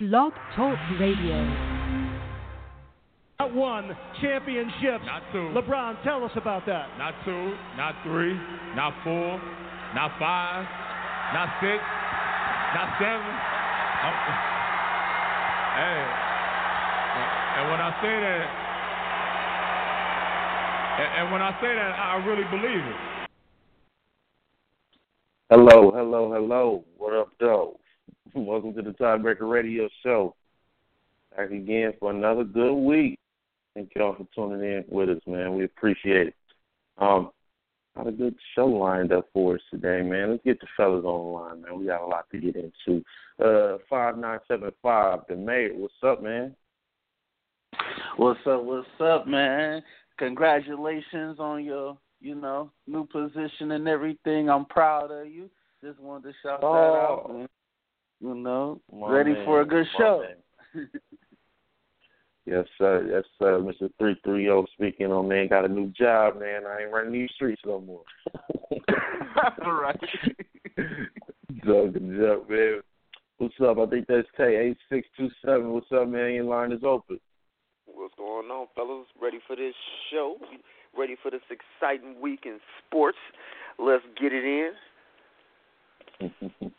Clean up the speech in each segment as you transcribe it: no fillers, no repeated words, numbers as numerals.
Blog Talk Radio. Not one championship. Not two. LeBron, tell us about that. Not two, not three, not four, not five, not six, not seven. Hey, and when I say that, I really believe it. Hello. What up, though? Welcome to the Tiebreaker Radio Show. Back again for another good week. Thank y'all for tuning in with us, man. We appreciate it. Got a good show lined up for us today, man. Let's get the fellas on the line, man. We got a lot to get into. 5975, the mayor. What's up, man? What's up, man? Congratulations on your, new position and everything. I'm proud of you. Just wanted to shout that out. And, ready for a good show. Yes, sir. Mr. 330 speaking on, man. Got a new job, man. I ain't running these streets no more. All right. Good job, man. What's up? I think that's Tay, 8627. What's up, man? Your line is open. What's going on, fellas? Ready for this show? Ready for this exciting week in sports? Let's get it in.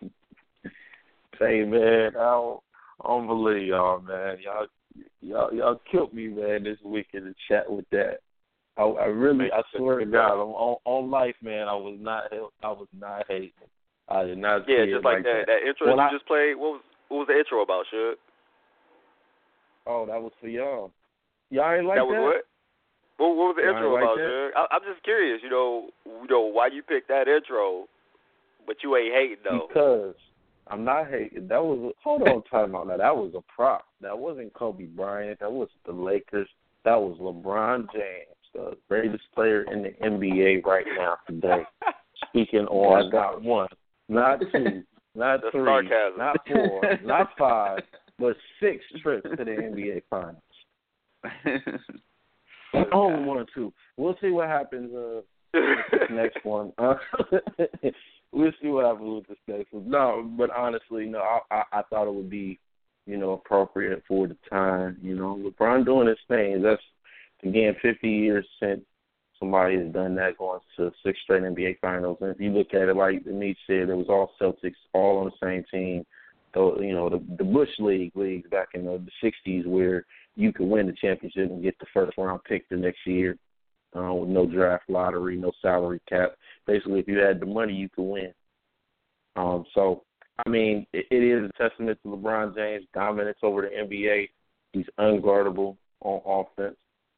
Hey, man, I don't believe y'all, man. Y'all killed me, man, this week in the chat with that. I swear to God, on life, man, I was not hating. I did not. Yeah, just like that. That intro that you just played. What was the intro about, Shug? Oh, that was for y'all. Y'all ain't like that? That was what? What was the intro like about, Shug? I'm just curious. Why you picked that intro, but you ain't hating though. Because I'm not hating. Hold on, time out now. That was a prop. That wasn't Kobe Bryant. That wasn't the Lakers. That was LeBron James, the greatest player in the NBA right now today. Speaking on, I got one, not two, not three, sarcasm. not four, not five, but 6 trips to the NBA Finals. Only 1 or 2. We'll see what happens with this next one. We'll see what happens with this next one. No, but honestly, I thought it would be, appropriate for the time. LeBron doing his thing. That's, again, 50 years since somebody has done that, going to 6 straight NBA Finals. And if you look at it, like Denise said, it was all Celtics, all on the same team. So, the Bush leagues back in the 60s where you could win the championship and get the first-round pick the next year with no draft lottery, no salary cap. Basically, if you had the money, you could win. It is a testament to LeBron James' dominance over the NBA. He's unguardable on offense.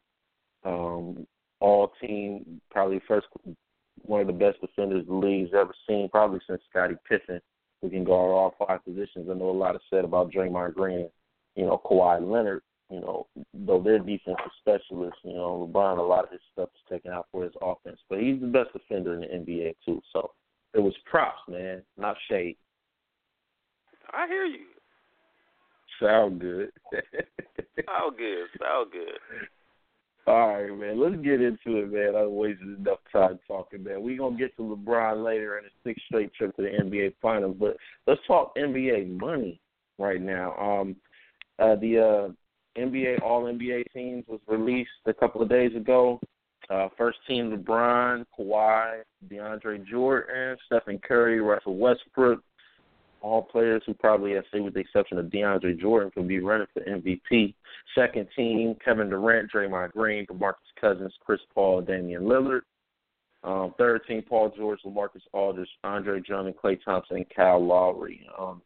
All-team, probably one of the best defenders the league's ever seen, probably since Scottie Pippen, who can guard all 5 positions. I know a lot is said about Draymond Green, Kawhi Leonard, though they're defensive specialists, LeBron, a lot of his stuff is taken out for his offense. But he's the best defender in the NBA, too. So it was props, man, not shade. I hear you. Sound good. Sound good. All right, man. Let's get into it, man. I wasted enough time talking, man. We're going to get to LeBron later in his 6th straight trip to the NBA Finals, but let's talk NBA money right now. The NBA All-NBA teams was released a couple of days ago. First team, LeBron, Kawhi, DeAndre Jordan, Stephen Curry, Russell Westbrook, all players who probably, I say with the exception of DeAndre Jordan, could be running for MVP. Second team, Kevin Durant, Draymond Green, DeMarcus Cousins, Chris Paul, Damian Lillard. Third team, Paul George, LaMarcus Aldridge, Andre Drummond, Klay Thompson, and Kyle Lowry.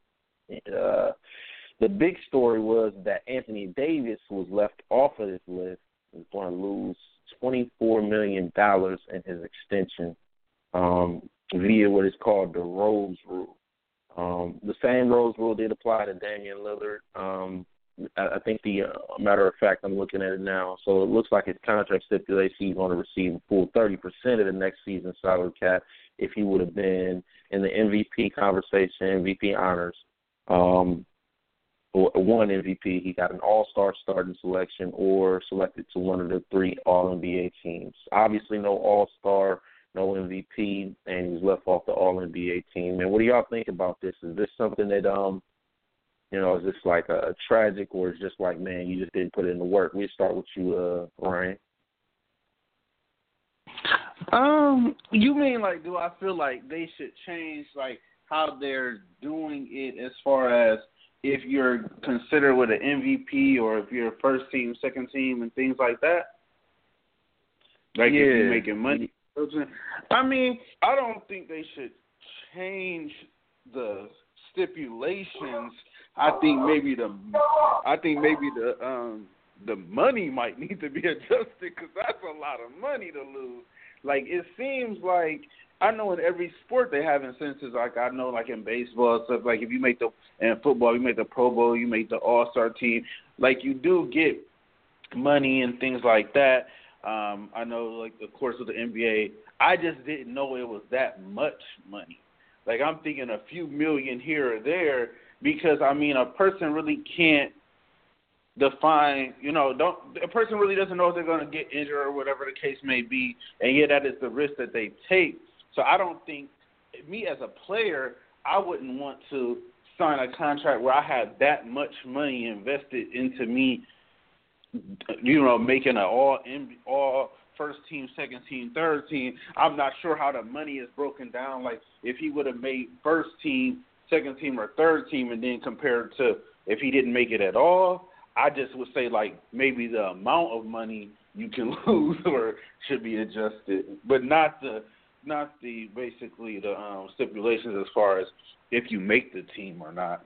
The big story was that Anthony Davis was left off of this list. He's going to lose $24 million in his extension via what is called the Rose Rule. The same Rose Rule did apply to Damian Lillard. I think matter of fact, I'm looking at it now. So it looks like his contract stipulates he's going to receive a full 30% of the next season's salary cap if he would have been in the MVP conversation, MVP honors. One MVP, he got an all-star starting selection or selected to one of the 3 All-NBA teams. Obviously no all-star, no MVP, and he was left off the All-NBA team. And what do y'all think about this? Is this something that You know, is this like a tragic, or is just like, man, you just didn't put in the work? We'll start with you, Ryan. You mean like, do I feel like they should change like how they're doing it as far as if you're considered with an MVP or if you're first team, second team, and things like that? Like if you're making money. I mean, I don't think they should change the stipulations. I think maybe the money might need to be adjusted because that's a lot of money to lose. Like, it seems like, I know in every sport they have incentives. Like, I know, like, in baseball and stuff, like, if you make in football, you make the Pro Bowl, you make the All-Star team. Like, you do get money and things like that. I know, like, of course, with the NBA, I just didn't know it was that much money. Like, I'm thinking a few million here or there because, I mean, a person really can't define, a person really doesn't know if they're going to get injured or whatever the case may be, and yet that is the risk that they take. So I don't think, me as a player, I wouldn't want to sign a contract where I have that much money invested into me, making an all first team, second team, third team. I'm not sure how the money is broken down. Like, if he would have made first team, second team, or third team, and then compared to if he didn't make it at all, I just would say, like, maybe the amount of money you can lose or should be adjusted, but not the basically the stipulations as far as if you make the team or not.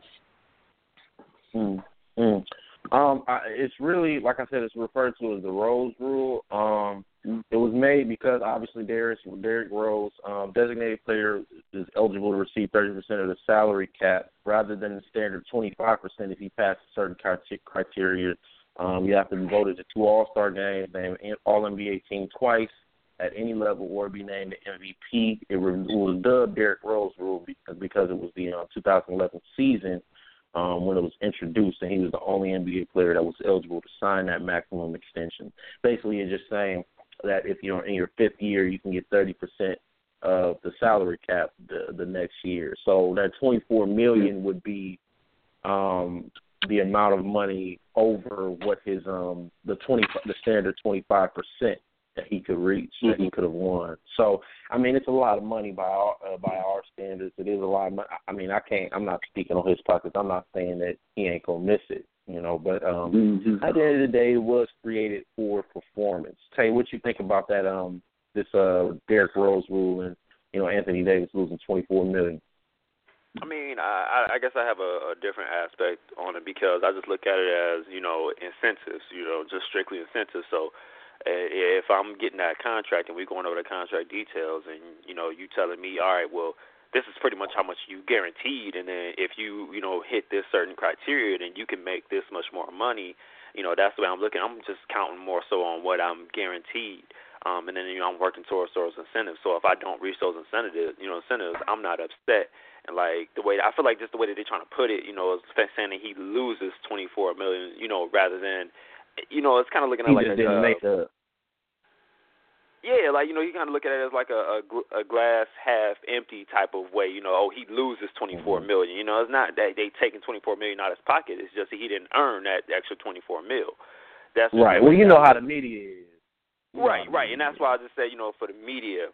It's really, like I said, it's referred to as the Rose Rule. It was made because obviously Derrick Rose, designated player, is eligible to receive 30% of the salary cap rather than the standard 25% if he passes certain criteria. You have to be voted to 2 All-Star games, named All-NBA team twice at any level, or be named the MVP. It was dubbed Derrick Rose Rule because it was the 2011 season when it was introduced, and he was the only NBA player that was eligible to sign that maximum extension. Basically, it's just saying that if you're in your 5th year, you can get 30% of the salary cap the next year. So that $24 million would be the amount of money over what his the standard 25% that he could reach, that he could have won. So, I mean, it's a lot of money by our standards. It is a lot of money. I mean, I'm not speaking on his pockets. I'm not saying that he ain't going to miss it, but at the end of the day, it was created for performance. Tay, what you think about that, this Derrick Rose rule and, Anthony Davis losing $24 million? I mean, I guess I have a different aspect on it because I just look at it as, incentives, just strictly incentives. So, if I'm getting that contract and we're going over the contract details and, you telling me, all right, well, this is pretty much how much you guaranteed, and then if you, hit this certain criteria, then you can make this much more money, that's the way I'm looking. I'm just counting more so on what I'm guaranteed, and then, I'm working towards those incentives. So if I don't reach those incentives, I'm not upset. And, like, I feel like just the way that they're trying to put it, is saying that he loses $24 million, rather than, it's kind of looking at like he didn't make the. Yeah, like, you kind of look at it as like a glass half empty type of way. He loses $24 million. It's not that they taking $24 million out of his pocket. It's just that he didn't earn that extra $24 million. That's right. Well, you know how the media is. Right, and that's why I just said, for the media,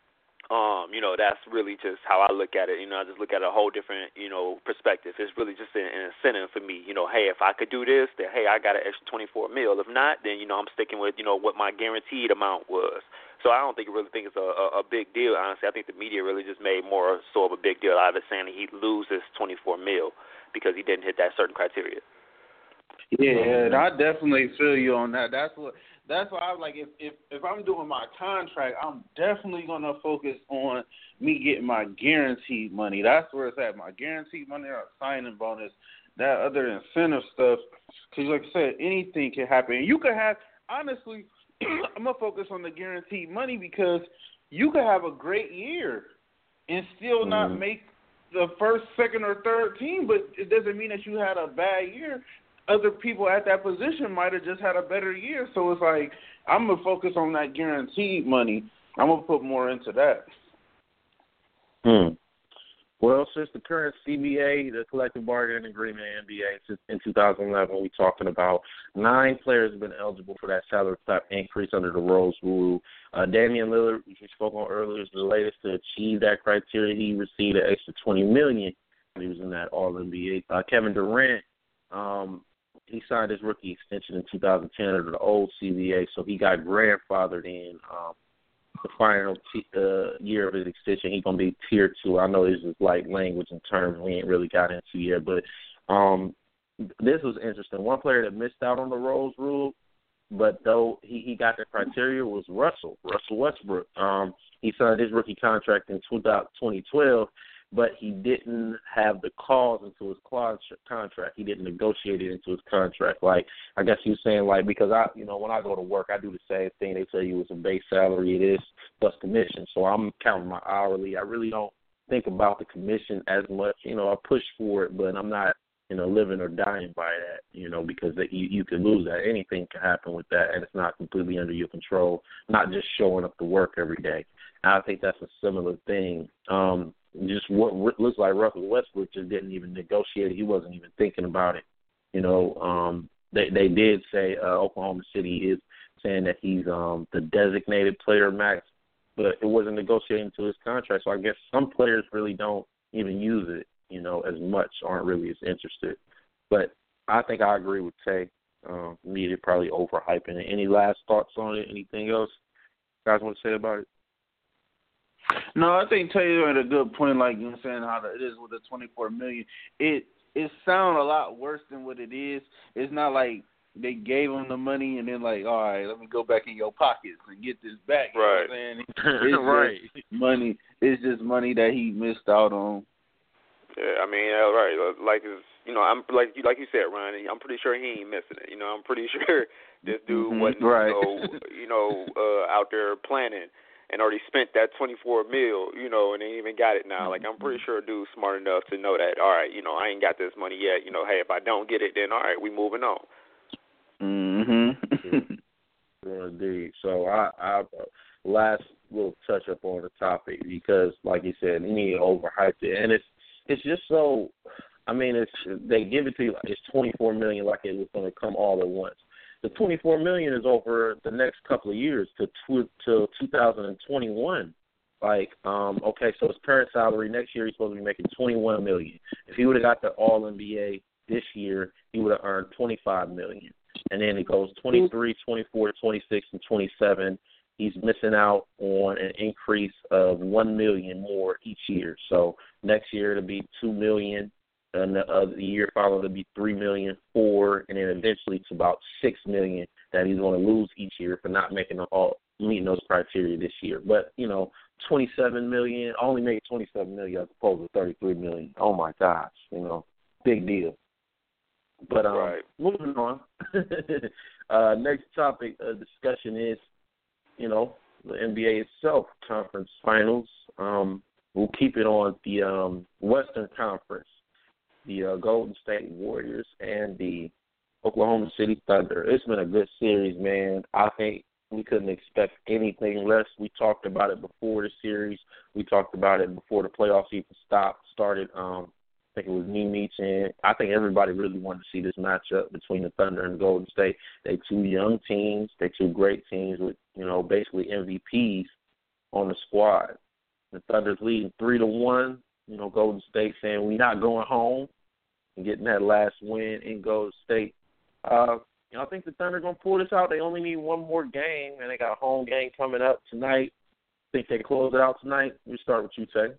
that's really just how I look at it. I just look at a whole different, perspective. It's really just an incentive for me. Hey, if I could do this, then, hey, I got an extra $24 million. If not, then, I'm sticking with, what my guaranteed amount was. So I don't really think it's a big deal, honestly. I think the media really just made more so of a big deal out of it, saying that he loses $24 million because he didn't hit that certain criteria. Yeah, and I definitely feel you on that. That's why I was like, if I'm doing my contract, I'm definitely going to focus on me getting my guaranteed money. That's where it's at, my guaranteed money or signing bonus, that other incentive stuff. Because, like I said, anything can happen. And you could have, honestly, I'm going to focus on the guaranteed money because you could have a great year and still not make the first, second, or third team, but it doesn't mean that you had a bad year. Other people at that position might have just had a better year. So it's like, I'm going to focus on that guaranteed money. I'm going to put more into that. Well, since the current CBA, the collective bargaining agreement in the NBA, since in 2011, we're talking about 9 players have been eligible for that salary cap increase under the Rose Rule. Damian Lillard, which we spoke on earlier, is the latest to achieve that criteria. He received an extra $20 million. He was in that All-NBA. Kevin Durant, he signed his rookie extension in 2010 under the old CBA, so he got grandfathered in. The final year of his extension, he's going to be Tier 2. I know this is like language and terms we ain't really got into yet, but this was interesting. One player that missed out on the Rose Rule, but though he got the criteria, was Russell Westbrook. He signed his rookie contract in 2012, but he didn't have the clause into his contract. He didn't negotiate it into his contract. Like, I guess he was saying, like, because when I go to work, I do the same thing. They tell you it's a base salary, it is plus commission. So I'm counting my hourly. I really don't think about the commission as much. I push for it, but I'm not, living or dying by that, because you can lose that. Anything can happen with that, and it's not completely under your control, not just showing up to work every day. And I think that's a similar thing. Just what looks like Russell Westbrook just didn't even negotiate it. He wasn't even thinking about it. They did say Oklahoma City is saying that he's the designated player max, but it wasn't negotiated into his contract. So I guess some players really don't even use it, as much, aren't really as interested. But I think I agree with Tay. Media probably overhyping it. Any last thoughts on it? Anything else you guys want to say about it? No, I think Taylor had a good point, like you were saying, how it is with the $24 million. It sounds a lot worse than what it is. It's not like they gave him the money and then like, all right, let me go back in your pockets and get this back. You know what I'm saying? It's right. Just money. It's just money that he missed out on. Yeah, I mean, right. Like I'm like you said, Ryan. I'm pretty sure he ain't missing it. I'm pretty sure this dude wasn't, right. out there planning and already spent that $24 million, and they even got it now. Like, I'm pretty sure a dude's smart enough to know that, all right, I ain't got this money yet. Hey, if I don't get it, then all right, we moving on. Indeed. So I last little touch up on the topic because, like you said, you need to overhype it, and it's just so. I mean, they give it to you. It's $24 million, like it was going to come all at once. The $24 million is over the next couple of years to 2021. Like, okay, so his current salary next year he's supposed to be making $21 million. If he would have got the All-NBA this year, he would have earned $25 million. And then it goes 23, 24, 26, and 27. He's missing out on an increase of $1 million more each year. So next year it'll be $2 million. And the year following it'll be $3 million, $4 million, and then eventually it's about $6 million that he's going to lose each year for not meeting those criteria this year. But $27 million, only made $27 million as opposed to $33 million. Oh my gosh, big deal. But right. Moving on. Next topic of discussion is, the NBA itself, conference finals. We'll keep it on the Western Conference. The Golden State Warriors and the Oklahoma City Thunder. It's been a good series, man. I think we couldn't expect anything less. We talked about it before the series. We talked about it before the playoffs even started. I think it was Meach, and I think everybody really wanted to see this matchup between the Thunder and Golden State. They two young teams. They two great teams with, basically MVPs on the squad. The Thunder's leading 3-1. Golden State saying we're not going home and getting that last win in Golden State. I think the Thunder going to pull this out. They only need one more game, and they got a home game coming up tonight. I think they close it out tonight. We start with you, Tay.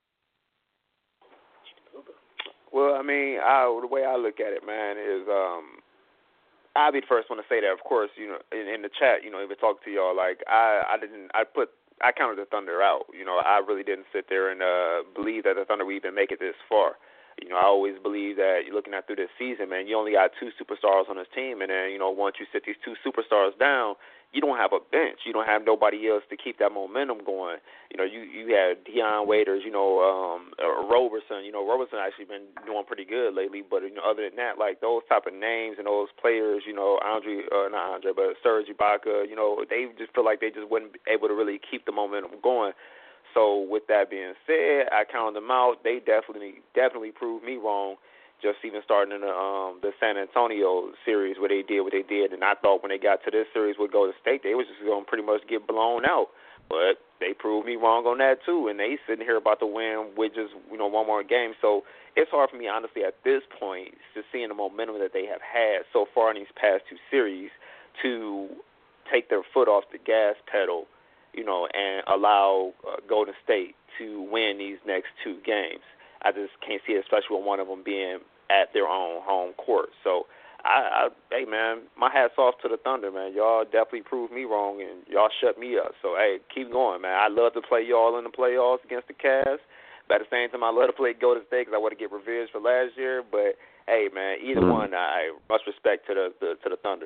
Well, I mean, the way I look at it, man, is I'll be the first one to say that. Of course, in the chat, even talk to y'all, like I counted the Thunder out. I really didn't sit there and believe that the Thunder would even make it this far. I always believe that you're looking at through this season, man, you only got two superstars on this team, and then, once you sit these two superstars down, you don't have a bench. You don't have nobody else to keep that momentum going. You had Deion Waiters, Roberson. Roberson actually been doing pretty good lately, but, other than that, like those type of names and those players, Serge Ibaka, they just feel like they just wasn't able to really keep the momentum going. So with that being said, I counted them out. They definitely proved me wrong. Just even starting in the San Antonio series where they did what they did, and I thought when they got to this series with Golden State, they was just going to pretty much get blown out. But they proved me wrong on that too, and they sitting here about to win with just one more game. So it's hard for me, honestly, at this point, to seeing the momentum that they have had so far in these past two series to take their foot off the gas pedal, and allow Golden State to win these next two games. I just can't see it, especially with one of them being at their own home court. So, hey, man, my hat's off to the Thunder, man. Y'all definitely proved me wrong, and y'all shut me up. So, hey, keep going, man. I love to play y'all in the playoffs against the Cavs. But at the same time, I love to play Golden State because I want to get revenge for last year. But, hey, man, either one, I much respect to the Thunder.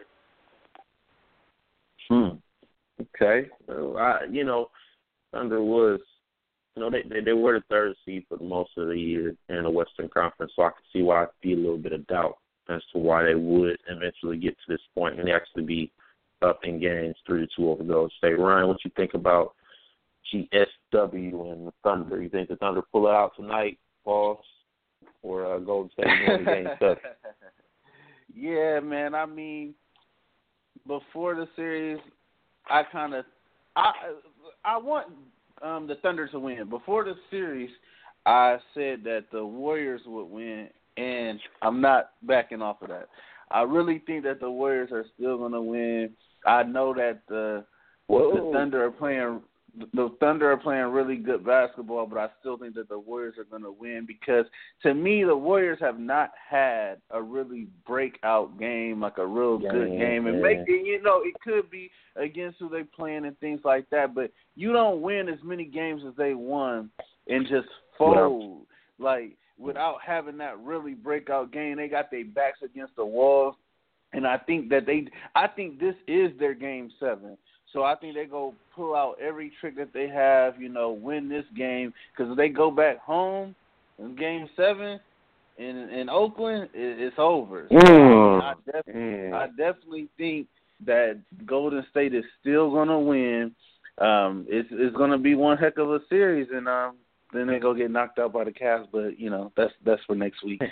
Okay. Thunder was, they were the third seed for most of the year in the Western Conference, so I can see why I'd be a little bit of doubt as to why they would eventually get to this point and actually be up in games 3-2 over Golden State. Ryan, what you think about GSW and the Thunder? You think the Thunder pull it out tonight, Boss, or Golden State win game 7? Yeah, man. I mean, before the series, I want the Thunder to win. Before the series, I said that the Warriors would win, and I'm not backing off of that. I really think that the Warriors are still going to win. I know that the Thunder are playing really good basketball, but I still think that the Warriors are going to win because, to me, the Warriors have not had a really breakout game, like a real good game. And maybe, it could be against who they playing and things like that, but you don't win as many games as they won and just fold. Like, without having that really breakout game, they got their backs against the walls, and I think this is their game 7. So I think they go pull out every trick that they have, win this game. Because if they go back home in Game 7 in Oakland, it's over. So I definitely think that Golden State is still going to win. It's going to be one heck of a series, and then they go get knocked out by the Cavs. But that's for next week.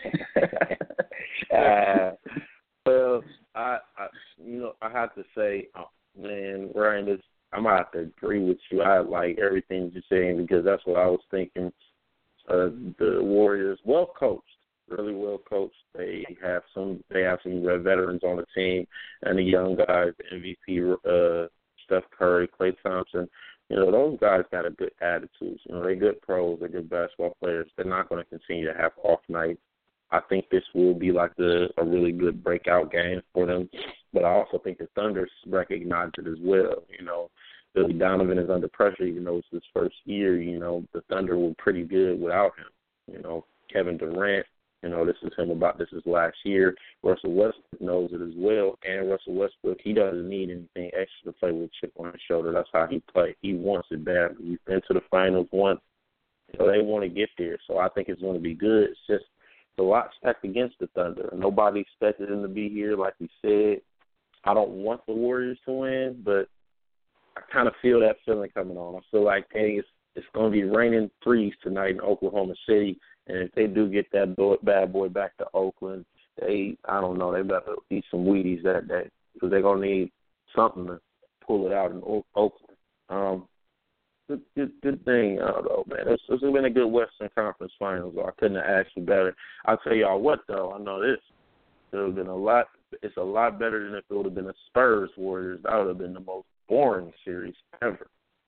Well, I have to say. Man, Ryan, I'm going to have to agree with you. I like everything you're saying because that's what I was thinking. The Warriors, well coached, really well coached. They have some veterans on the team and the young guys, MVP, Steph Curry, Klay Thompson. Those guys got a good attitude. They're good pros. They're good basketball players. They're not going to continue to have off nights. I think this will be like a really good breakout game for them. But I also think the Thunder recognize it as well. Billy Donovan is under pressure, even though it's his first year. The Thunder were pretty good without him. Kevin Durant, this is his last year. Russell Westbrook knows it as well. And Russell Westbrook, he doesn't need anything extra to play with a chip on his shoulder. That's how he plays. He wants it badly. He's been to the finals once. They want to get there. So I think it's going to be good. It's just a lot stacked against the Thunder. Nobody expected them to be here, like we said. I don't want the Warriors to win, but I kind of feel that feeling coming on. I feel like, hey, it's going to be raining threes tonight in Oklahoma City, and if they do get that bad boy back to Oakland, they better eat some Wheaties that day because they're going to need something to pull it out in Oakland. Good thing, though, man. It's been a good Western Conference Finals. I couldn't have asked you better. I'll tell y'all what, though. I know this. It would have been a lot. It's a lot better than if it would have been a Spurs Warriors. That would have been the most boring series ever.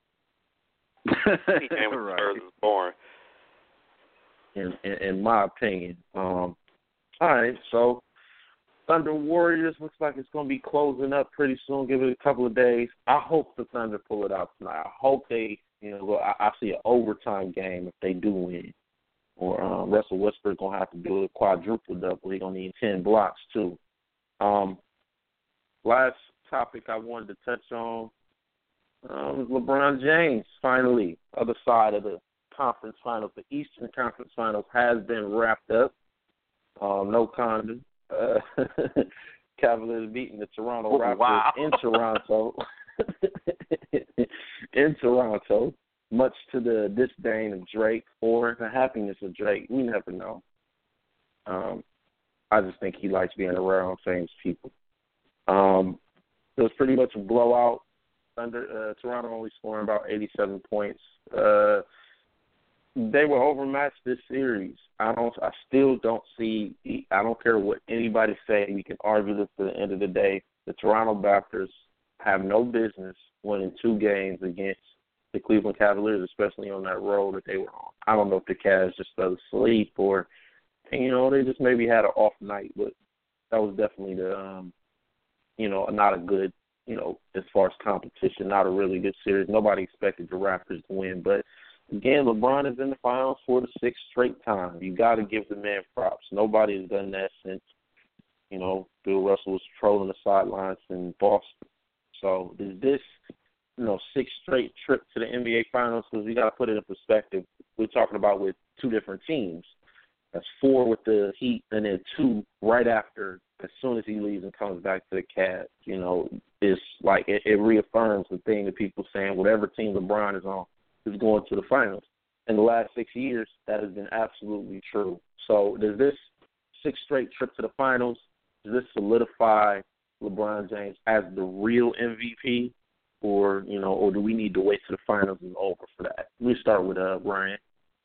Spurs is boring. In my opinion. All right, so Thunder Warriors looks like it's going to be closing up pretty soon. Give it a couple of days. I hope the Thunder pull it out tonight. I hope they, I see an overtime game if they do win. Or Russell Westbrook going to have to do a quadruple double. He's going to need 10 blocks, too. Last topic I wanted to touch on was LeBron James, finally. Other side of the conference finals. The Eastern Conference Finals has been wrapped up. No condom. Cavaliers beating the Toronto Raptors in Toronto. much to the disdain of Drake or the happiness of Drake. We never know. I just think he likes being around famous people. It was pretty much a blowout. Toronto only scoring about 87 points. They were overmatched this series. I still don't see. I don't care what anybody say. We can argue this to the end of the day. The Toronto Raptors have no business winning 2 games against the Cleveland Cavaliers, especially on that road that they were on. I don't know if the Cavs just fell asleep or, they just maybe had an off night, but that was definitely not a good, as far as competition, not a really good series. Nobody expected the Raptors to win, but again, LeBron is in the finals for the 6th straight time. You got to give the man props. Nobody has done that since, Bill Russell was trolling the sidelines in Boston. So is this, 6th straight trip to the NBA Finals? Because you got to put it in perspective. We're talking about with 2 different teams. That's 4 with the Heat, and then 2 right after. As soon as he leaves and comes back to the Cavs, it's like it reaffirms the thing that people saying whatever team LeBron is on is going to the finals. In the last 6 years, that has been absolutely true. So does this 6th straight trip to the finals, does this solidify LeBron James as the real MVP, or do we need to wait till the finals is over for that? Let me start with Ryan.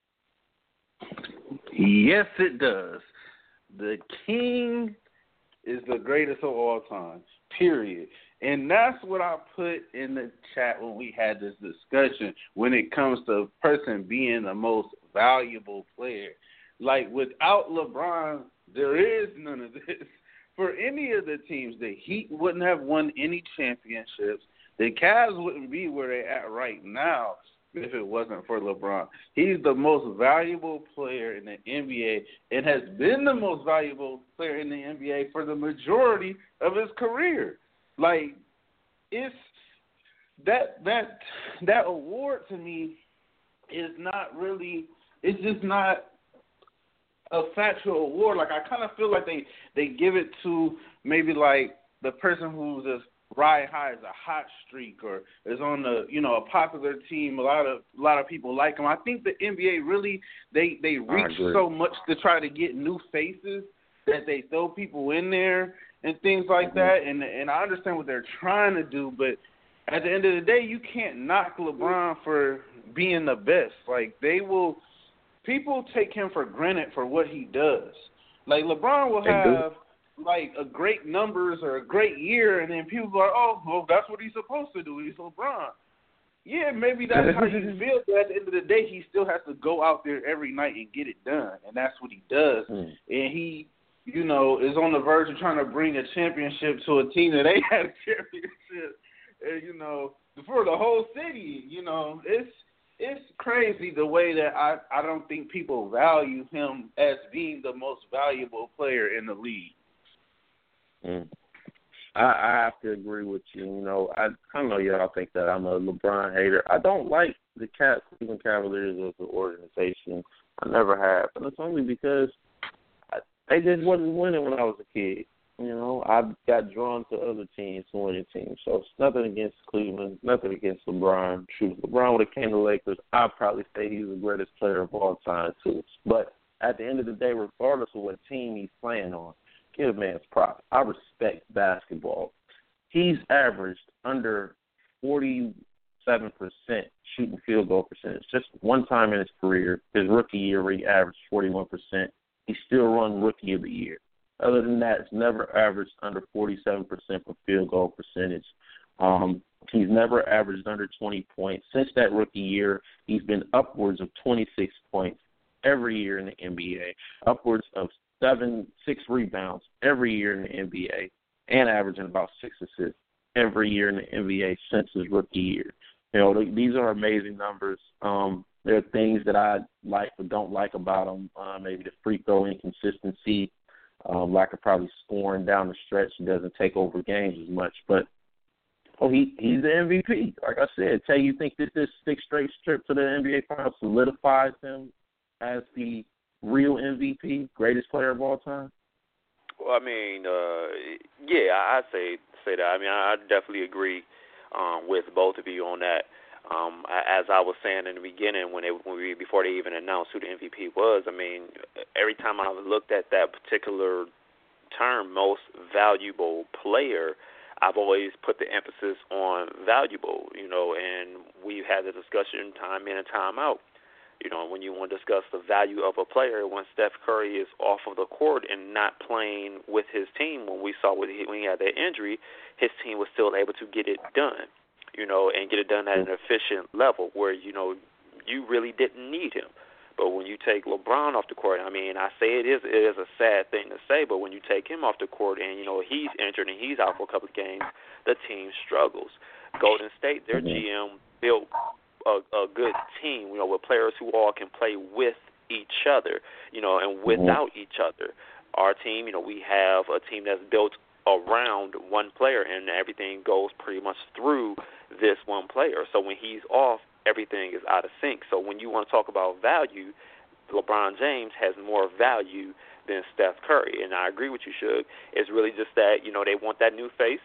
Yes, it does. The King is the greatest of all time, period. And that's what I put in the chat when we had this discussion when it comes to a person being the most valuable player. Like, without LeBron, there is none of this. For any of the teams, the Heat wouldn't have won any championships. The Cavs wouldn't be where they're at right now if it wasn't for LeBron. He's the most valuable player in the NBA and has been the most valuable player in the NBA for the majority of his career. Like, it's that award to me is not really, it's just not a factual award. Like, I kind of feel like they give it to maybe like the person who's just ride high as a hot streak or is on the, a popular team. A lot of people like him. I think the NBA really, they reach so much to try to get new faces that they throw people in there and things like that. And I understand what they're trying to do, but at the end of the day, you can't knock LeBron for being the best. Like, people take him for granted for what he does. Like, LeBron will have like a great numbers or a great year, and then people are like, oh, well, that's what he's supposed to do. He's LeBron. Yeah, maybe that's how you feel, but at the end of the day, he still has to go out there every night and get it done, and that's what he does. And he, is on the verge of trying to bring a championship to a team that ain't had a championship, and, for the whole city. It's crazy the way that I don't think people value him as being the most valuable player in the league. I have to agree with you. I know y'all think that I'm a LeBron hater. I don't like the Cleveland Cavaliers as an organization. I never have, and it's only because they just wasn't winning when I was a kid. I got drawn to other teams, winning teams. So it's nothing against Cleveland, nothing against LeBron. True, if LeBron would have came to the Lakers, I'd probably say he's the greatest player of all time too. But at the end of the day, regardless of what team he's playing on, give a man's props. I respect basketball. He's averaged under 47% shooting field goal percentage. Just one time in his career, his rookie year where he averaged 41%, he still won Rookie of the Year. Other than that, it's never averaged under 47% for field goal percentage. He's never averaged under 20 points. Since that rookie year, he's been upwards of 26 points every year in the NBA, upwards of 6 rebounds every year in the NBA, and averaging about 6 assists every year in the NBA since his rookie year. These are amazing numbers. There are things that I like or don't like about him, maybe the free throw inconsistency, lack of probably scoring down the stretch. He doesn't take over games as much. But, he's the MVP. Like I said, you think that this 6th straight trip to the NBA Finals solidifies him as the real MVP, greatest player of all time? Well, I mean, yeah, I'd say that. I mean, I definitely agree with both of you on that. As I was saying in the beginning, before they even announced who the MVP was, I mean, every time I looked at that particular term, most valuable player, I've always put the emphasis on valuable, and we've had the discussion time in and time out. When you want to discuss the value of a player, when Steph Curry is off of the court and not playing with his team, when we saw when he had that injury, his team was still able to get it done, and get it done at an efficient level where, you really didn't need him. But when you take LeBron off the court, I mean, I say it is a sad thing to say, but when you take him off the court and, he's injured and he's out for a couple of games, the team struggles. Golden State, their GM built a good team, with players who all can play with each other, and without each other. Our team, we have a team that's built around one player, and everything goes pretty much through this one player. So when he's off, everything is out of sync. So when you want to talk about value, LeBron James has more value than Steph Curry. And I agree with you, Suge. It's really just that, they want that new face,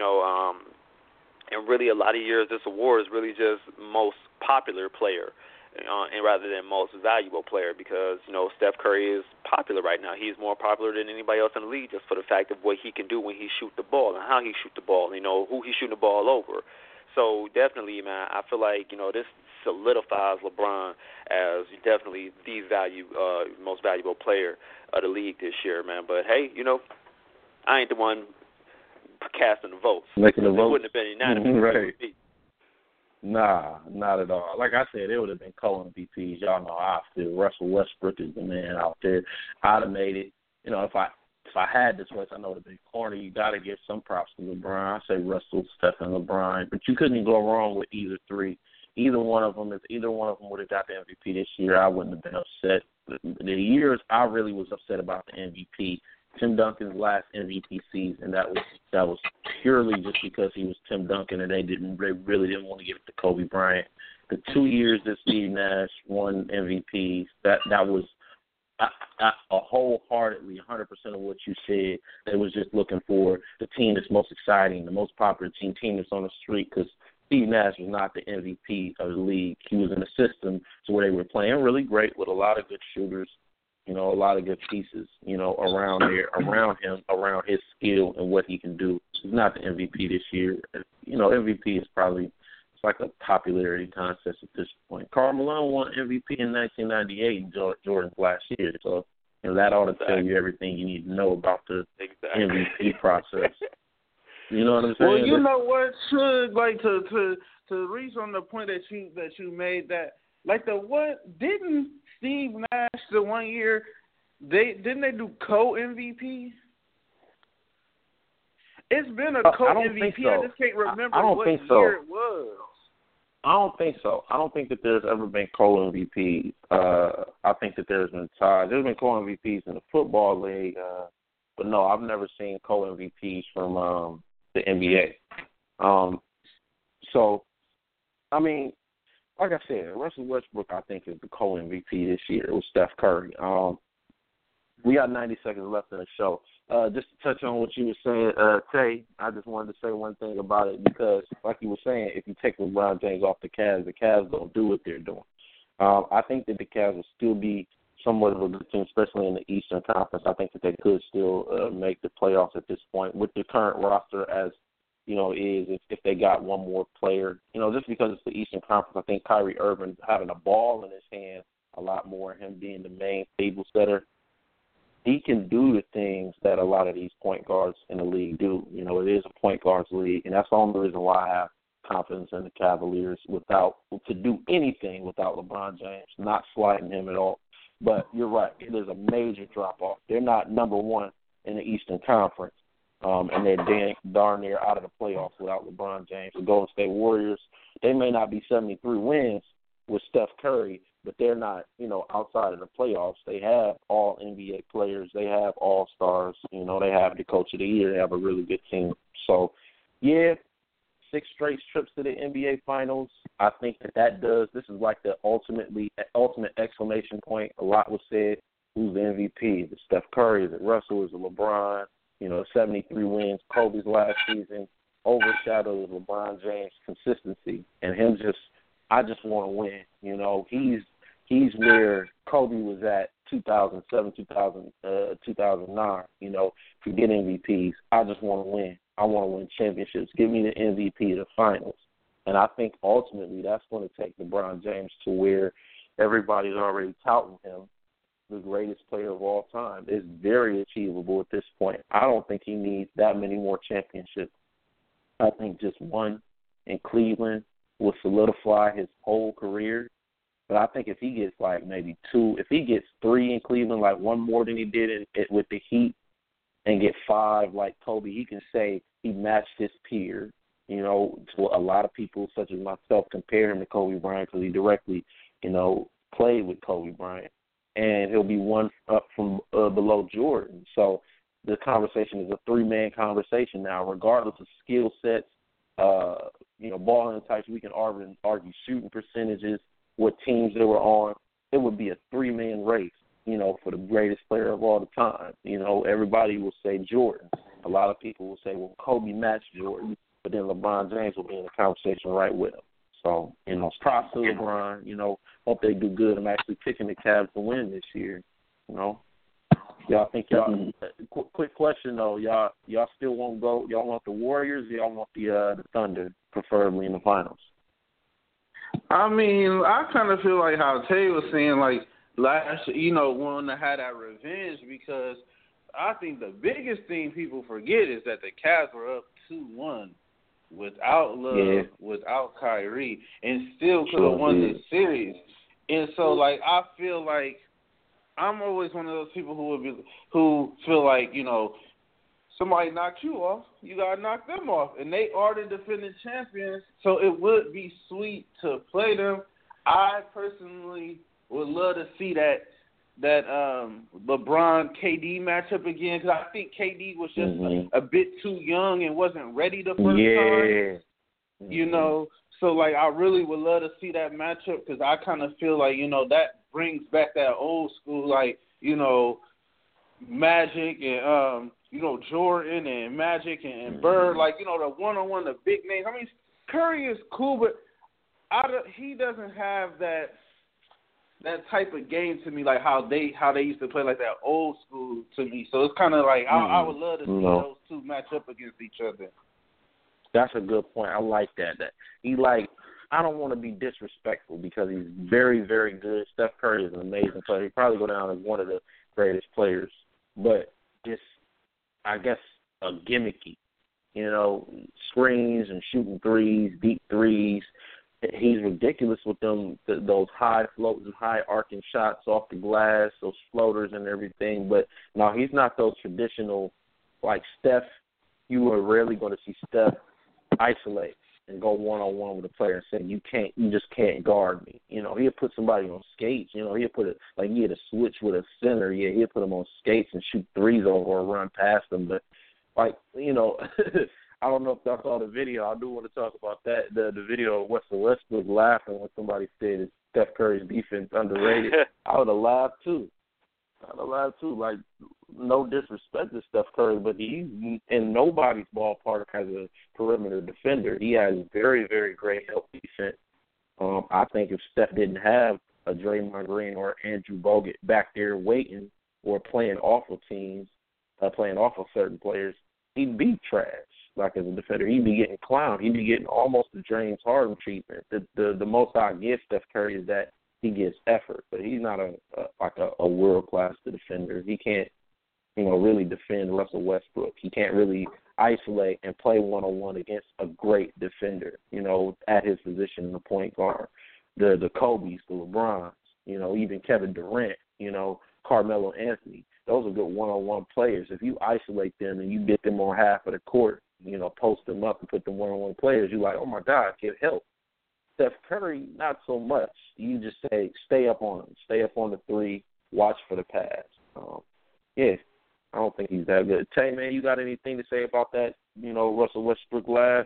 and really a lot of years this award is really just most popular player and rather than most valuable player because, Steph Curry is popular right now. He's more popular than anybody else in the league just for the fact of what he can do when he shoot the ball and how he shoot the ball, who he's shooting the ball over. So definitely, man, I feel like, this solidifies LeBron as definitely the most valuable player of the league this year, man. But, hey, I ain't the one casting the votes. Making the votes. It wouldn't have been unanimous. Right. Nah, not at all. Like I said, it would have been co-MVPs. Y'all know how I feel. Russell Westbrook is the man out there. I'd have made it. If I had this choice, I know it would have been corny. You got to give some props to LeBron. I say Russell, Steph, and LeBron. But you couldn't go wrong with either three. Either one of them, if either one of them would have got the MVP this year, I wouldn't have been upset. The years I really was upset about the MVP, Tim Duncan's last MVP season, that was purely just because he was Tim Duncan and they really didn't want to give it to Kobe Bryant. The 2 years that Steve Nash won MVPs, that was I wholeheartedly 100% of what you said. They was just looking for the team that's most exciting, the most popular team that's on the street because Steve Nash was not the MVP of the league. He was in a system to where they were playing really great with a lot of good shooters, a lot of good pieces, around him, around his skill and what he can do. He's not the MVP this year. MVP is probably it's like a popularity contest at this point. Karl Malone won MVP in 1998 and Jordan's last year. So, that ought to tell you everything you need to know about the MVP process. You know what I'm saying? Well, you know what, Suge, like to reach on the point that you made that didn't Steve Nash the 1 year didn't they do co-MVP? It's been a co-MVP. So. I just can't remember what year it was. I don't think so. I don't think that there's ever been co-MVPs. I think that there's been ties. There's been co-MVPs in the football league, but no, I've never seen co-MVPs from the NBA. So, I mean, like I said, Russell Westbrook, I think, is the co-MVP this year with Steph Curry. We got 90 seconds left in the show. Just to touch on what you were saying, Tay, I just wanted to say one thing about it because, like you were saying, if you take LeBron James off the Cavs don't do what they're doing. I think that the Cavs will still be somewhat of a good team, especially in the Eastern Conference. I think that they could still make the playoffs at this point with the current roster as, is if they got one more player. Just because it's the Eastern Conference, I think Kyrie Irving having a ball in his hand a lot more, him being the main table setter. He can do the things that a lot of these point guards in the league do. It is a point guards league, and that's the only reason why I have confidence in the Cavaliers to do anything without LeBron James, not slighting him at all. But you're right, it is a major drop-off. They're not number one in the Eastern Conference, and they're darn near out of the playoffs without LeBron James. The Golden State Warriors, they may not be 73 wins with Steph Curry, but they're not, outside of the playoffs. They have all NBA players. They have all-stars. They have the coach of the year. They have a really good team. So, yeah, 6 straight trips to the NBA Finals. I think that does. This is like the ultimate exclamation point. A lot was said. Who's the MVP? Is it Steph Curry? Is it Russell? Is it LeBron? 73 wins. Kobe's last season overshadowed LeBron James' consistency and him just I just want to win. You know, he's where Kobe was at 2007, 2009. You know, to get MVPs, I just want to win. I want to win championships. Give me the MVP of the finals. And I think ultimately that's going to take LeBron James to where everybody's already touting him the greatest player of all time. It's very achievable at this point. I don't think he needs that many more championships. I think just one in Cleveland will solidify his whole career. But I think if he gets like maybe 2, if he gets 3 in Cleveland, like one more than he did with the Heat, and get 5 like Kobe, he can say he matched his peer. You know, to a lot of people, such as myself, compare him to Kobe Bryant because he directly, you know, played with Kobe Bryant. And he'll be one up from below Jordan. So the conversation is a 3-man conversation now, regardless of skill sets, you know, ball handling types. We can argue shooting percentages, what teams they were on. It would be a 3-man race, you know, for the greatest player of all the time. You know, everybody will say Jordan. A lot of people will say, well, Kobe matched Jordan. But then LeBron James will be in the conversation right with him. So, you know, props to LeBron. You know, hope they do good. I'm actually picking the Cavs to win this year. You know, y'all think y'all? Quick question though, y'all still won't go? Y'all want the Warriors? Or y'all want the Thunder, preferably in the finals? I mean, I kind of feel like how Tay was saying, like last, you know, wanting to have that revenge, because I think the biggest thing people forget is that the Cavs were up 2-1. Without Love, without Kyrie, and still could have won the series. And so, like, I feel like I'm always one of those people who feel like, you know, somebody knocked you off, you gotta knock them off, and they are the defending champions. So it would be sweet to play them. I personally would love to see that LeBron KD matchup again, because I think KD was just a bit too young and wasn't ready the first time. You know, so like I really would love to see that matchup, because I kind of feel like, you know, that brings back that old school, like, you know, Magic and you know, Jordan and Magic and Bird, like, you know, the one-on-one, the big names. I mean, Curry is cool, but he doesn't have that type of game to me, like how they used to play, like that old school to me. So it's kind of like I would love to see those two match up against each other. That's a good point. I like that. That he like. I don't want to be disrespectful because he's very, very good. Steph Curry is an amazing player. He'd probably go down as one of the greatest players, but just I guess a gimmicky. You know, screens and shooting threes, deep threes. He's ridiculous with them, those high floats and high arcing shots off the glass, those floaters and everything. But, no, he's not those traditional, like Steph. You are rarely going to see Steph isolate and go one-on-one with a player and say, you just can't guard me. You know, he'll put somebody on skates. You know, he had a switch with a center. Yeah, he'll put them on skates and shoot threes over or run past them. But, like, you know, I don't know if y'all saw the video. I do want to talk about that. The video of Russell Westbrook laughing when somebody said Steph Curry's defense underrated. I would have laughed too. Like, no disrespect to Steph Curry, but he's in nobody's ballpark as a perimeter defender. He has very, very great help defense. I think if Steph didn't have a Draymond Green or Andrew Bogut back there waiting or playing off of teams, playing off of certain players, he'd be trash. Like as a defender, he'd be getting clowned. He'd be getting almost the James Harden treatment. The most I give Steph Curry is that he gets effort, but he's not a world class defender. He can't, you know, really defend Russell Westbrook. He can't really isolate and play one-on-one against a great defender, you know, at his position in the point guard. The Kobe's, the LeBrons, you know, even Kevin Durant, you know, Carmelo Anthony. Those are good one-on-one players. If you isolate them and you get them on half of the court, you know, post them up and put them one-on-one players, you're like, oh, my God, get help. Steph Curry, not so much. You just say, stay up on him. Stay up on the three. Watch for the pass. Yeah, I don't think he's that good. Tay, man, you got anything to say about that, you know, Russell Westbrook laugh?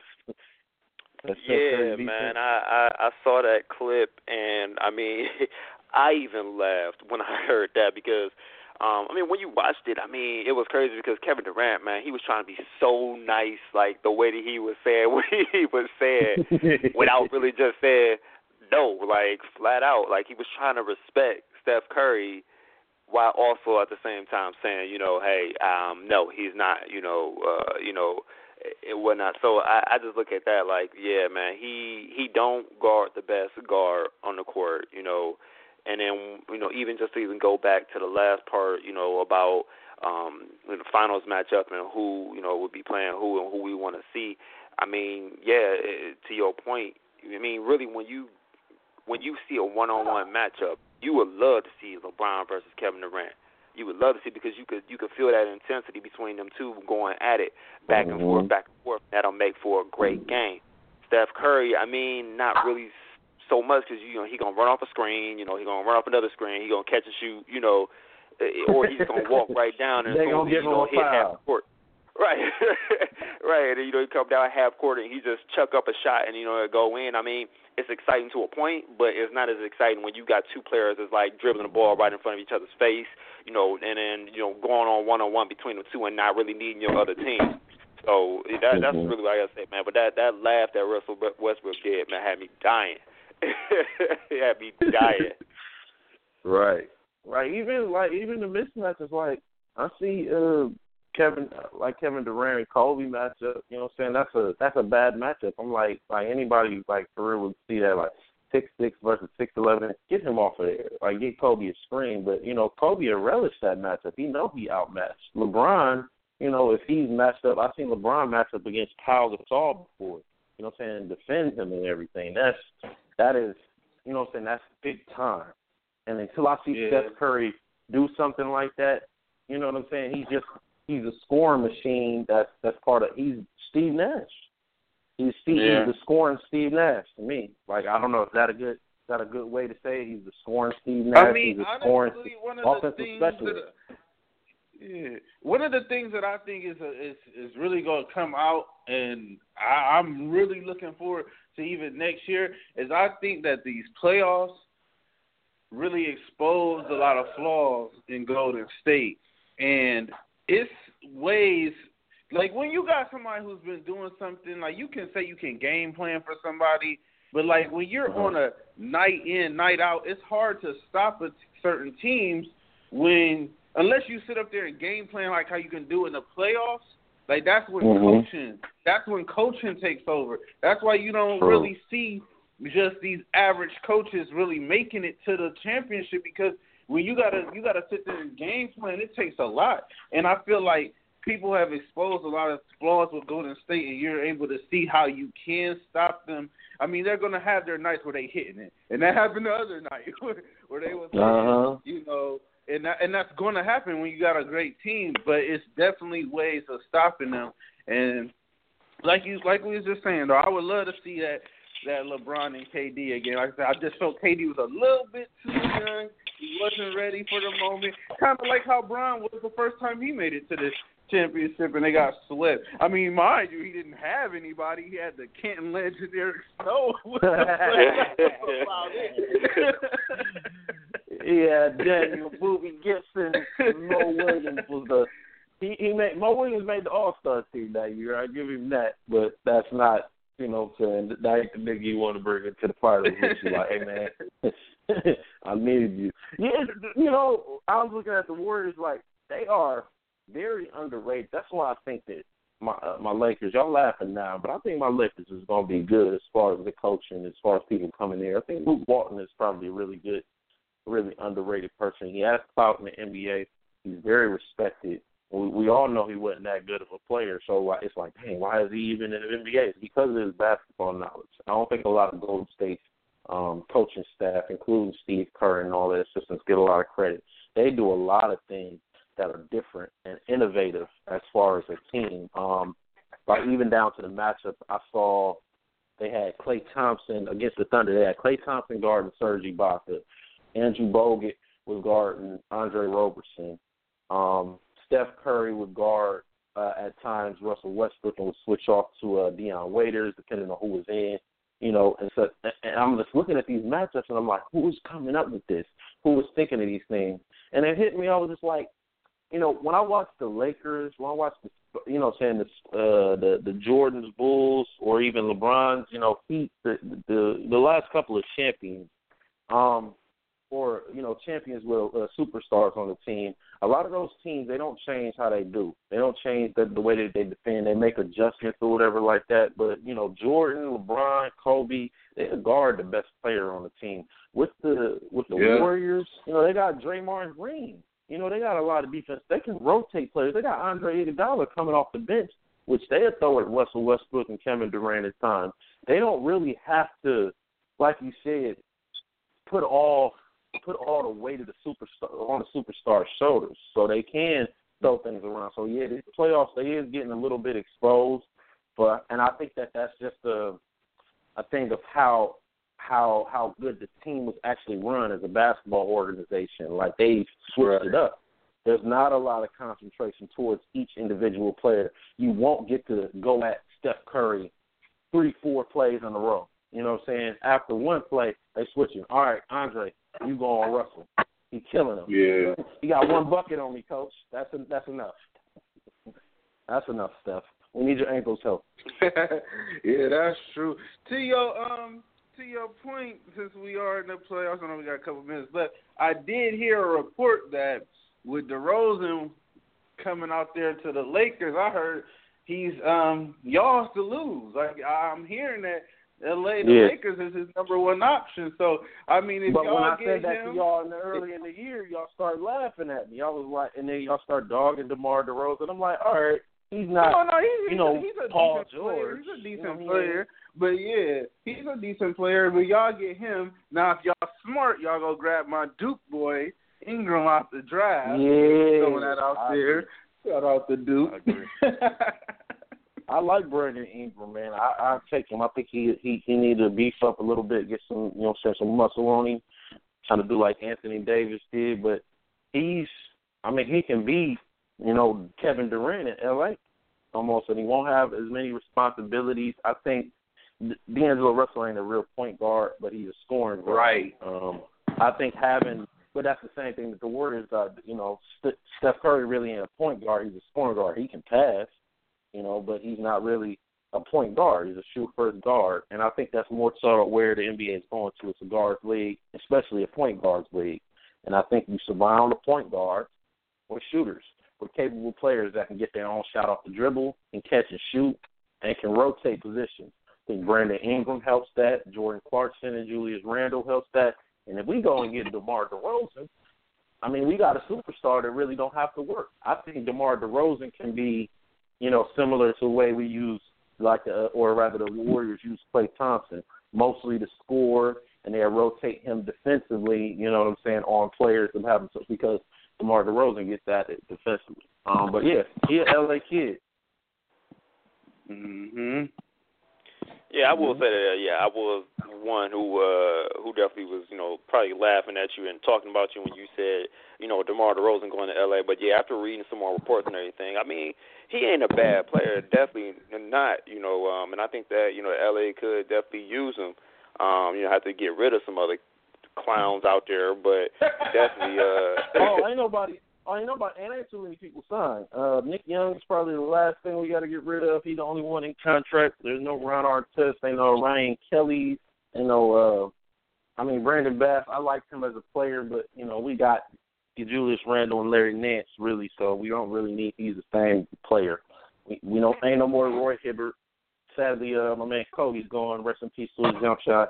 Yeah, man, I saw that clip, and, I mean, I even laughed when I heard that because – I mean, when you watched it, I mean, it was crazy because Kevin Durant, man, he was trying to be so nice, like the way that he was saying what he was saying without really just saying no, like flat out, like he was trying to respect Steph Curry while also at the same time saying, hey, no, he's not, and whatnot. So I just look at that like, yeah, man, he don't guard the best guard on the court, and then, even just to even go back to the last part, about the finals matchup and who, would be playing who and who we want to see. I mean, yeah, to your point, I mean, really, when you see a one-on-one matchup, you would love to see LeBron versus Kevin Durant. You would love to see because you could feel that intensity between them two going at it back and forth. That'll make for a great game. Steph Curry, I mean, not really so much because he gonna run off a screen, he gonna run off another screen, he gonna catch and shoot, or he's gonna walk right down and they gonna get hit half court. Right, right. And he come down half court and he just chuck up a shot and it go in. I mean, it's exciting to a point, but it's not as exciting when you got two players that's like dribbling the ball right in front of each other's face, and then going on one-on-one between the two and not really needing your other team. So that's really what I gotta say, man. But that laugh that Russell Westbrook did, man, had me dying. It had me dying. Right. Even the mismatches, like I see Kevin Durant and Kobe matchup, that's a bad matchup. I'm like anybody like for real would see that like 6'6" versus 6'11", get him off of there. Like get Kobe a screen, but Kobe will relish that matchup. He know he outmatched LeBron. If he's matched up, I've seen LeBron match up against Pau Gasol before. Defend him and everything. That is that's big time. And until I see Steph Curry do something like that, you know what I'm saying? He's a scoring machine. That's part of. He's Steve Nash. He's the scoring Steve Nash to me. Like I don't know if that a good way to say it. He's the scoring Steve Nash. I mean, he's honestly, one of the things one of the things that I think is really going to come out, and I'm really looking forward to even next year, is I think that these playoffs really exposed a lot of flaws in Golden State, and it's ways like when you got somebody who's been doing something, like you can say you can game plan for somebody, but like when you're on a night in, night out, it's hard to stop certain teams unless you sit up there and game plan like how you can do in the playoffs. Like that's when coaching takes over. That's why you don't really see just these average coaches really making it to the championship, because when you gotta sit there and game plan, it takes a lot. And I feel like people have exposed a lot of flaws with Golden State, and you're able to see how you can stop them. I mean, they're gonna have their nights where they hitting it, and that happened the other night where they was, and that's going to happen when you got a great team. But it's definitely ways of stopping them. And like we was just saying, though, I would love to see that LeBron and KD again. Like I said, I just felt KD was a little bit too young. He wasn't ready for the moment. Kind of like how Bron was the first time he made it to this championship and they got swept. I mean, mind you, he didn't have anybody. He had the Canton legend Eric Snow. Yeah, Daniel Booby Gibson, Mo Williams was Mo Williams made the All-Star team that year. I give him that, but that's not, that ain't the nigga you want to bring into the party. You're like, hey man, I needed you. Yeah, I was looking at the Warriors like they are very underrated. That's why I think that my Lakers, y'all laughing now, but I think my Lakers is going to be good as far as the coaching, as far as people coming there. I think Luke Walton is probably a really good, really underrated person. He has clout in the NBA. He's very respected. We all know he wasn't that good of a player, so it's like, dang, why is he even in the NBA? It's because of his basketball knowledge. I don't think a lot of Golden State coaching staff, including Steve Kerr and all their assistants, get a lot of credit. They do a lot of things that are different and innovative as far as a team. Like even down to the matchup, I saw they had Klay Thompson against the Thunder. They had Klay Thompson guarding Serge Ibaka. Andrew Bogut was guarding Andre Roberson. Steph Curry would guard at times Russell Westbrook and would switch off to Deion Waiters, depending on who was in. And I'm just looking at these matchups, and I'm like, who's coming up with this? Who was thinking of these things? And it hit me. I was just like, when I watched the Lakers, when I watched you know, saying the Jordans, Bulls, or even LeBron's, you know, Heat, the last couple of champions, or you know, champions with superstars on the team. A lot of those teams, they don't change how they do. They don't change the way that they defend. They make adjustments or whatever like that. But you know, Jordan, LeBron, Kobe, they guard the best player on the team. With the Warriors, you know, they got Draymond Green. You know, they got a lot of defense. They can rotate players. They got Andre Iguodala coming off the bench, which they'll throw at Russell Westbrook and Kevin Durant at times. They don't really have to, like you said, put all the weight of the superstar on the superstar's shoulders, so they can throw things around. So yeah, the playoffs, they is getting a little bit exposed, and I think that's just a thing of how good the team was actually run as a basketball organization. Like they've switched it up. There's not a lot of concentration towards each individual player. You won't get to go at Steph Curry 3-4 plays in a row. You know what I'm saying? After one play, they switch you. All right, Andre, you go on Russell. He killing him. Yeah. He got one bucket on me, Coach. That's enough. That's enough, Steph. We need your ankles help. Yeah, that's true. To your point, since we are in the playoffs, I know we got a couple minutes, but I did hear a report that with DeRozan coming out there to the Lakers, I heard he's y'all to lose. Like I'm hearing that Lakers is his number one option. So I mean, if but y'all when I get said that him, to y'all early in the year, y'all started laughing at me. Y'all was like, and then y'all start dogging DeMar DeRozan. I'm like, all right, he's not. He's a Paul decent George. player. He's a decent player. But yeah, he's a decent player. But y'all get him now. If y'all smart, y'all go grab my Duke boy Ingram off the draft. Yeah, throwing that out there. Shout out to Duke. I agree. I like Brandon Ingram, man. I take him. I think he needs to beef up a little bit, get some, you know, some muscle on him, trying to do like Anthony Davis did. But he can be, you know, Kevin Durant in L.A. almost, and he won't have as many responsibilities. I think D'Angelo Russell ain't a real point guard, but he's a scoring guard. Right. I think but that's the same thing that the Warriors are. You know, Steph Curry really ain't a point guard. He's a scoring guard. He can pass, you know, but he's not really a point guard. He's a shoot-first guard, and I think that's more so where the NBA is going to. It's a guards league, especially a point guards league. And I think you surround the point guards with shooters, with capable players that can get their own shot off the dribble and catch and shoot and can rotate positions. I think Brandon Ingram helps that. Jordan Clarkson and Julius Randle helps that. And if we go and get DeMar DeRozan, I mean, we got a superstar that really don't have to work. I think DeMar DeRozan can be, you know, similar to the way we use, the Warriors use Klay Thompson, mostly to score, and they rotate him defensively, you know what I'm saying, on players and have him, because DeMar DeRozan gets that defensively. But yeah, he an LA kid. Mhm. Yeah, I will say that. Yeah, I was one who definitely was, you know, probably laughing at you and talking about you when you said, you know, DeMar DeRozan going to L.A. But yeah, after reading some more reports and everything, I mean, he ain't a bad player, definitely not. You know, and I think that, you know, L.A. could definitely use him. You know, have to get rid of some other clowns out there, but definitely. Ain't nobody, ain't too many people signed. Nick Young's probably the last thing we got to get rid of. He's the only one in contract. There's no Ron Artest, ain't no Ryan Kelly, ain't no. Brandon Bass. I liked him as a player, but you know we got Julius Randle and Larry Nance really, so we don't really need. He's the same player. We don't ain't no more Roy Hibbert. Sadly, my man Kobe's gone. Rest in peace to his jump shot.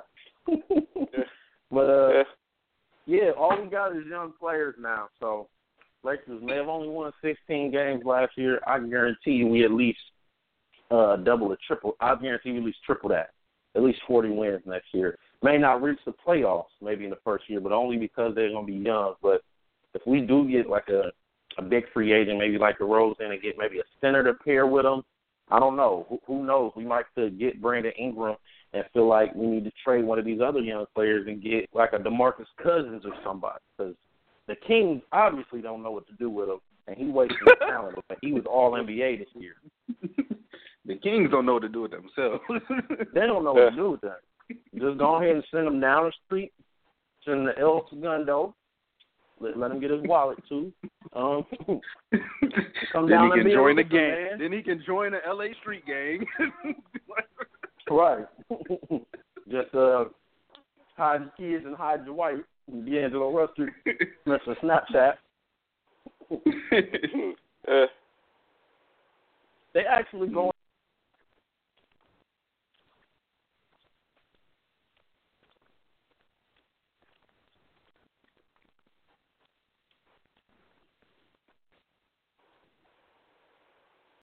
But yeah, all we got is young players now, so. Lakers may have only won 16 games last year. I can guarantee you we at least double or triple. I guarantee you at least triple that. At least 40 wins next year. May not reach the playoffs maybe in the first year, but only because they're going to be young. But if we do get like a big free agent, maybe like DeRozan, and get maybe a center to pair with them, I don't know. Who knows? We might could get Brandon Ingram and feel like we need to trade one of these other young players and get like a DeMarcus Cousins or somebody, because the Kings obviously don't know what to do with him, and he wasted his talent. He was all NBA this year. The Kings don't know what to do with themselves. They don't know what to do with that. Just go ahead and send him down the street, send him to El Segundo, let him get his wallet too. Come then down he and can be a join the roofer, gang. man. Then he can join the LA Street Gang. Right. Just hide your kids and hide your wife. D'Angelo Russell, Mr. Snapchat. They actually going